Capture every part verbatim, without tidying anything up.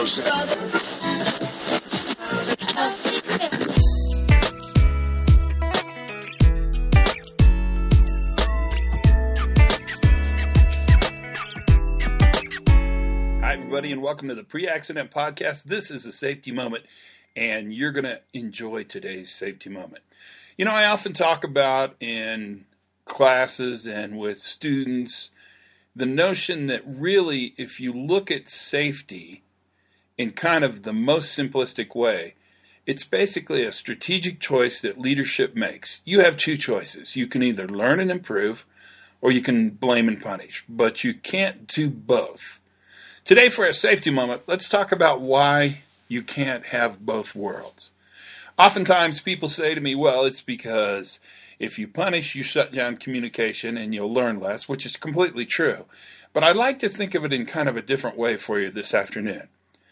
everybody, and welcome to the Pre-Accident Podcast. This is a safety moment, and you're going to enjoy today's safety moment. You know, I often talk about in classes and with students the notion that really, if you look at safety in kind of the most simplistic way, it's basically a strategic choice that leadership makes. You have two choices. You can either learn and improve, or you can blame and punish, but you can't do both. Today, for a safety moment, let's talk about why you can't have both worlds. Oftentimes, people say to me, well, it's because if you punish, you shut down communication and you'll learn less, which is completely true. But I'd like to think of it in kind of a different way for you this afternoon.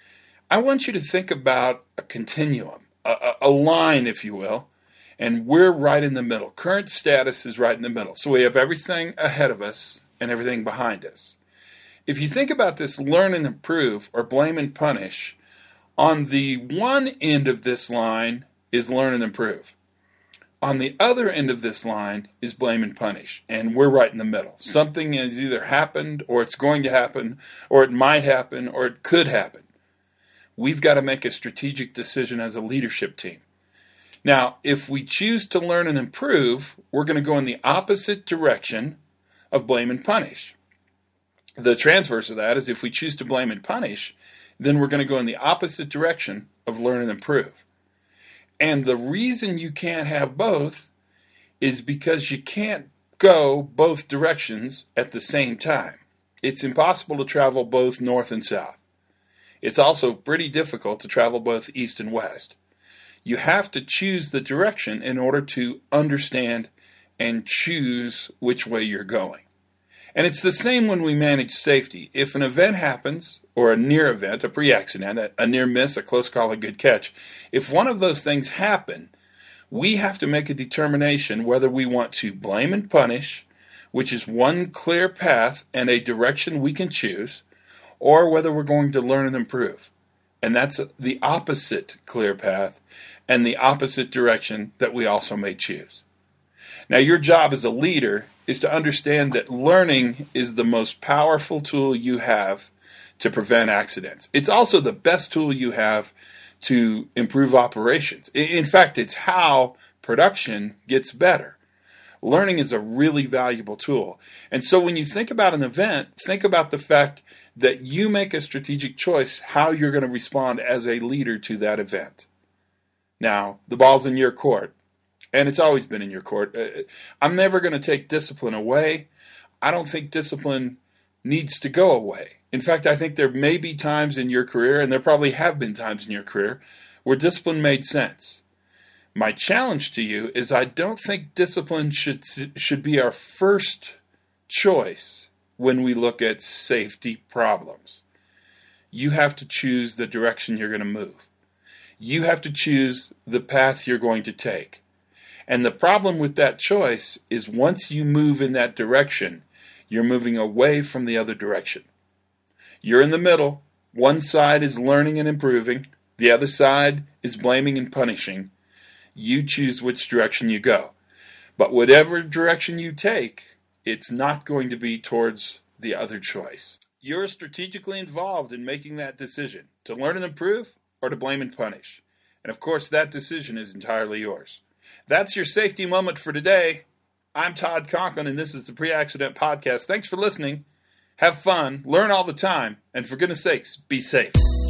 I want you to think about a continuum, a, a line, if you will, and we're right in the middle. Current status is right in the middle. So we have everything ahead of us and everything behind us. If you think about this learn and improve or blame and punish, on the one end of this line is learn and improve. On the other end of this line is blame and punish, and we're right in the middle. Something has either happened, or it's going to happen, or it might happen, or it could happen. We've got to make a strategic decision as a leadership team. Now, if we choose to learn and improve, we're going to go in the opposite direction of blame and punish. The transverse of that is if we choose to blame and punish, then we're going to go in the opposite direction of learn and improve. And the reason you can't have both is because you can't go both directions at the same time. It's impossible to travel both north and south. It's also pretty difficult to travel both east and west. You have to choose the direction in order to understand and choose which way you're going. And it's the same when we manage safety. If an event happens, or a near event, a pre-accident, a, a near miss, a close call, a good catch, if one of those things happen, we have to make a determination whether we want to blame and punish, which is one clear path and a direction we can choose, or whether we're going to learn and improve. And that's the opposite clear path and the opposite direction that we also may choose. Now, your job as a leader is to understand that learning is the most powerful tool you have to prevent accidents. It's also the best tool you have to improve operations. In fact, it's how production gets better. Learning is a really valuable tool. And so when you think about an event, think about the fact that you make a strategic choice how you're going to respond as a leader to that event. Now, the ball's in your court. And it's always been in your court. I'm never going to take discipline away. I don't think discipline needs to go away. In fact, I think there may be times in your career, and there probably have been times in your career, where discipline made sense. My challenge to you is I don't think discipline should should be our first choice when we look at safety problems. You have to choose the direction you're going to move. You have to choose the path you're going to take. And the problem with that choice is once you move in that direction, you're moving away from the other direction. You're in the middle. One side is learning and improving. The other side is blaming and punishing. You choose which direction you go. But whatever direction you take, it's not going to be towards the other choice. You're strategically involved in making that decision, to learn and improve or to blame and punish. And of course, that decision is entirely yours. That's your safety moment for today. I'm Todd Conklin, and this is the Pre-Accident Podcast. Thanks for listening. Have fun, learn all the time, and for goodness sakes, be safe.